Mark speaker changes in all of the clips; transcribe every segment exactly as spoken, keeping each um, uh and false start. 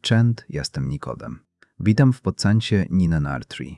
Speaker 1: Cześć, jestem Nikodem. Witam w podcaście Nina Nartri.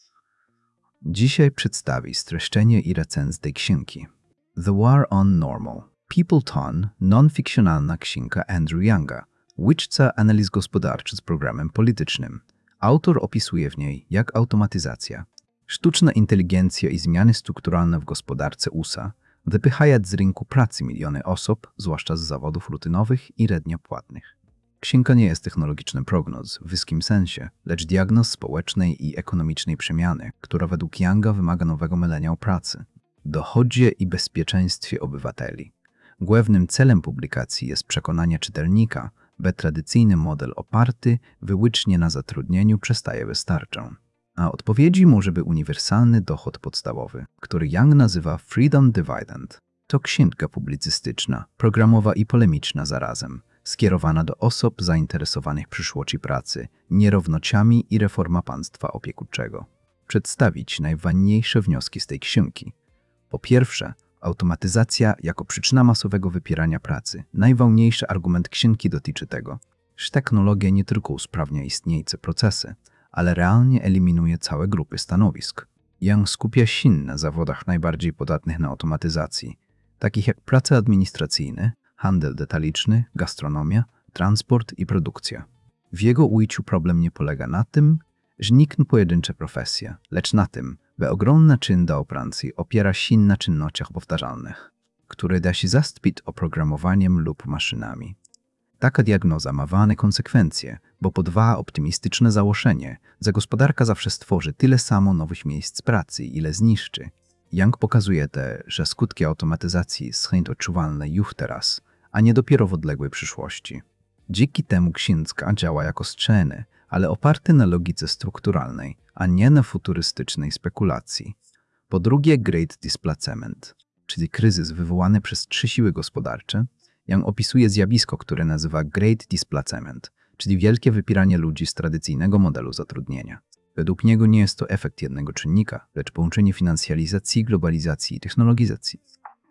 Speaker 1: Dzisiaj przedstawię streszczenie i recenzję tej książki. The War on Normal. Peopleton, non-fikcjonalna książka Andrew Younga, łącząca analiz gospodarczy z programem politycznym. Autor opisuje w niej, jak automatyzacja, sztuczna inteligencja i zmiany strukturalne w gospodarce U S A wypychają z rynku pracy miliony osób, zwłaszcza z zawodów rutynowych i średnio płatnych. Księga nie jest technologicznym prognoz w wyskim sensie, lecz diagnoz społecznej i ekonomicznej przemiany, która według Younga wymaga nowego myślenia o pracy, dochodzie i bezpieczeństwie obywateli. Głównym celem publikacji jest przekonanie czytelnika, że tradycyjny model oparty wyłącznie na zatrudnieniu przestaje wystarczać. A odpowiedzi może być uniwersalny dochód podstawowy, który Young nazywa Freedom Dividend. To księga publicystyczna, programowa i polemiczna zarazem, skierowana do osób zainteresowanych przyszłością pracy, nierównościami i reformą państwa opiekuńczego. Przedstawić najważniejsze wnioski z tej książki. Po pierwsze, automatyzacja jako przyczyna masowego wypierania pracy. Najważniejszy argument książki dotyczy tego, że technologia nie tylko usprawnia istniejące procesy, ale realnie eliminuje całe grupy stanowisk. Young skupia się na zawodach najbardziej podatnych na automatyzację, takich jak prace administracyjne, handel detaliczny, gastronomia, transport i produkcja. W jego ujęciu problem nie polega na tym, że nikną pojedyncze profesje, lecz na tym, że ogromna czynda pracy opiera się na czynnościach powtarzalnych, które da się zastąpić oprogramowaniem lub maszynami. Taka diagnoza ma wane konsekwencje, bo podwaja optymistyczne założenie, że gospodarka zawsze stworzy tyle samo nowych miejsc pracy, ile zniszczy. Young pokazuje te, że skutki automatyzacji są odczuwalne już teraz, a nie dopiero w odległej przyszłości. Dzięki temu księga działa jako sceny, ale oparty na logice strukturalnej, a nie na futurystycznej spekulacji. Po drugie, Great Displacement, czyli kryzys wywołany przez trzy siły gospodarcze. Young opisuje zjawisko, które nazywa Great Displacement, czyli wielkie wypieranie ludzi z tradycyjnego modelu zatrudnienia. Według niego nie jest to efekt jednego czynnika, lecz połączenie finansjalizacji, globalizacji i technologizacji.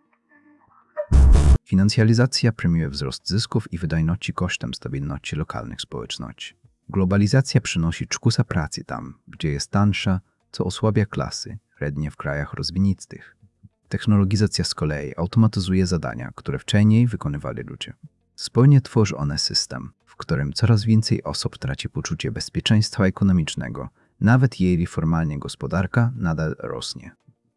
Speaker 1: Finansjalizacja premiuje wzrost zysków i wydajności kosztem stabilności lokalnych społeczności. Globalizacja przynosi czkusa pracy tam, gdzie jest tansza, co osłabia klasy, średnie w krajach rozwiniętych. Technologizacja z kolei automatyzuje zadania, które wcześniej wykonywali ludzie. Spójnie tworzy one system, w którym coraz więcej osób traci poczucie bezpieczeństwa ekonomicznego, nawet jeśli formalnie gospodarka nadal rośnie.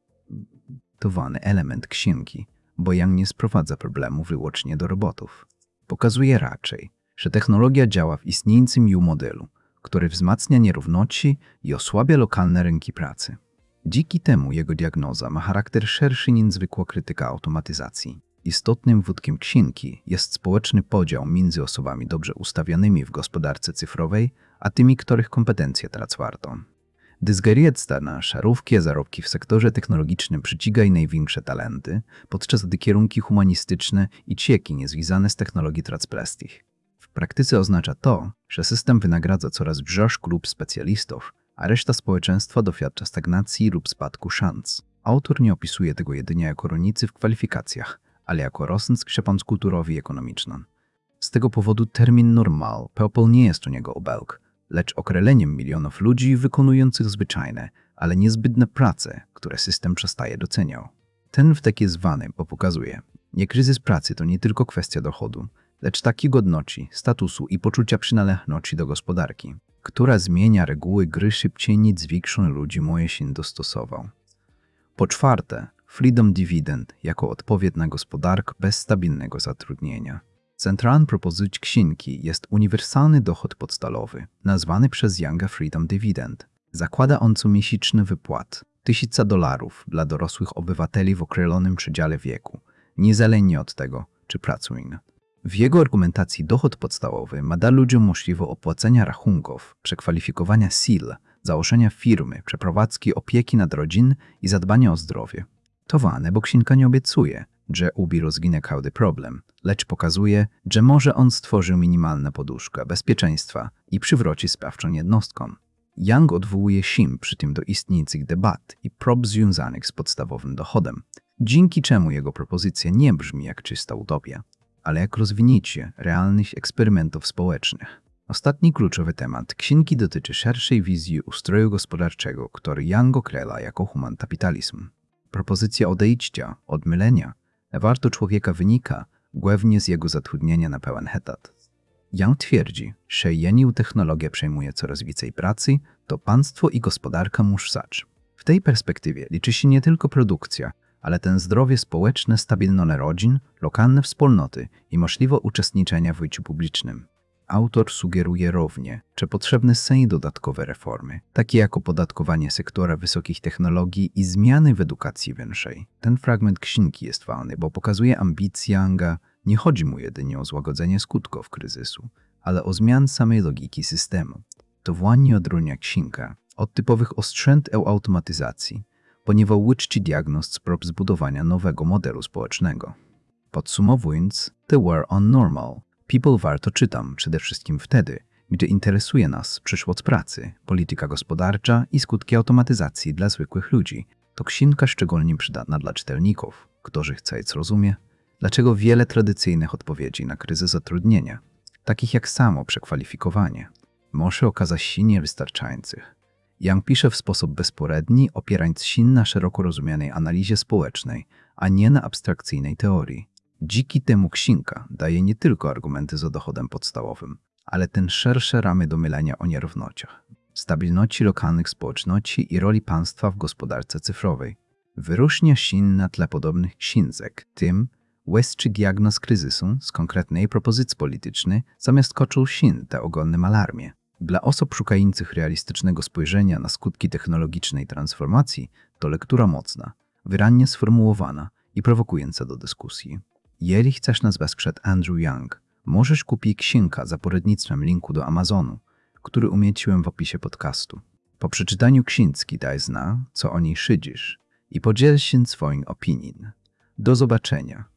Speaker 1: To ważny element księgi, bo Young nie sprowadza problemu wyłącznie do robotów. Pokazuje raczej, że technologia działa w istniejącym już modelu, który wzmacnia nierówności i osłabia lokalne rynki pracy. Dzięki temu jego diagnoza ma charakter szerszy niż zwykła krytyka automatyzacji. Istotnym wątkiem księgi jest społeczny podział między osobami dobrze ustawionymi w gospodarce cyfrowej, a tymi, których kompetencje tracą warto. Dysgeriecta na szarówki zarobki w sektorze technologicznym przyciga największe talenty, podczas gdy kierunki humanistyczne i cieki niezwiązane z technologii tracą prestiż. W praktyce oznacza to, że system wynagradza coraz wrzeszcz klub specjalistów, a reszta społeczeństwa doświadcza stagnacji lub spadku szans. Autor nie opisuje tego jedynie jako różnicy w kwalifikacjach, ale jako rosnący krzepanc kulturowy i ekonomiczny. Z tego powodu termin normal people nie jest u niego obelg, lecz określeniem milionów ludzi wykonujących zwyczajne, ale niezbędne prace, które system przestaje doceniał. Ten wtek jest zwany, bo pokazuje, nie kryzys pracy to nie tylko kwestia dochodu, lecz takiej godności, statusu i poczucia przynależności do gospodarki, która zmienia reguły gry szybciej niż większość ludzi może się dostosował. Po czwarte, Freedom Dividend jako odpowiedź na gospodarkę bez stabilnego zatrudnienia. Centralną propozycją księgi jest uniwersalny dochód podstawowy, nazwany przez Younga Freedom Dividend. Zakłada on comiesięczny wypłat tysiąca dolarów dla dorosłych obywateli w określonym przedziale wieku, niezależnie od tego, czy pracują. W jego argumentacji dochód podstawowy ma da ludziom możliwość opłacenia rachunków, przekwalifikowania sil, założenia firmy, przeprowadzki opieki nad rodziną i zadbania o zdrowie. To ważne, bo księga nie obiecuje, że ubi rozginie każdy problem, lecz pokazuje, że może on stworzył minimalną poduszkę bezpieczeństwa i przywróci sprawczą jednostkom. Young odwołuje się przy tym do istniejących debat i prób związanych z podstawowym dochodem, dzięki czemu jego propozycja nie brzmi jak czysta utopia, ale jak rozwinięcie realnych eksperymentów społecznych. Ostatni kluczowy temat księgi dotyczy szerszej wizji ustroju gospodarczego, który Young określa jako human kapitalizm. Propozycja odejścia od mylenia warto człowieka wynika głównie z jego zatrudnienia na pełen etat. Young twierdzi, że jeśli technologia przejmuje coraz więcej pracy, to państwo i gospodarka muszą sać. W tej perspektywie liczy się nie tylko produkcja, ale ten zdrowie społeczne, stabilność rodzin, lokalne wspólnoty i możliwe uczestniczenie w życiu publicznym. Autor sugeruje równie, że potrzebne są dodatkowe reformy, takie jak opodatkowanie sektora wysokich technologii i zmiany w edukacji wyższej. Ten fragment księgi jest ważny, bo pokazuje ambicje Younga. Nie chodzi mu jedynie o złagodzenie skutków kryzysu, ale o zmian samej logiki systemu. To właśnie odróżnia księga od typowych ostrzęd e automatyzacji, ponieważ uczci diagnoz prób zbudowania nowego modelu społecznego. Podsumowując, The War on Normal People warto czytam przede wszystkim wtedy, gdy interesuje nas przyszłość pracy, polityka gospodarcza i skutki automatyzacji dla zwykłych ludzi. To księga szczególnie przydatna dla czytelników, którzy chcą zrozumieć, dlaczego wiele tradycyjnych odpowiedzi na kryzys zatrudnienia, takich jak samo przekwalifikowanie, może okazać się niewystarczających. Young pisze w sposób bezporedni, opierając się na szeroko rozumianej analizie społecznej, a nie na abstrakcyjnej teorii. Dzięki temu księga daje nie tylko argumenty za dochodem podstawowym, ale też szersze ramy do myślenia o nierównościach, stabilności lokalnych społeczności i roli państwa w gospodarce cyfrowej. Wyróżnia się na tle podobnych książek tym, łezczy diagnoz kryzysu z konkretnej propozycji politycznej, zamiast koczył się te ogólnym alarmie. Dla osób szukających realistycznego spojrzenia na skutki technologicznej transformacji to lektura mocna, wyraźnie sformułowana i prowokująca do dyskusji. Jeżeli chcesz nas wesprzeć Andrew Young, możesz kupić księgę za poradnictwem linku do Amazonu, który umieściłem w opisie podcastu. Po przeczytaniu księgi daj zna, co o niej szydzisz i podziel się swoim opinią. Do zobaczenia.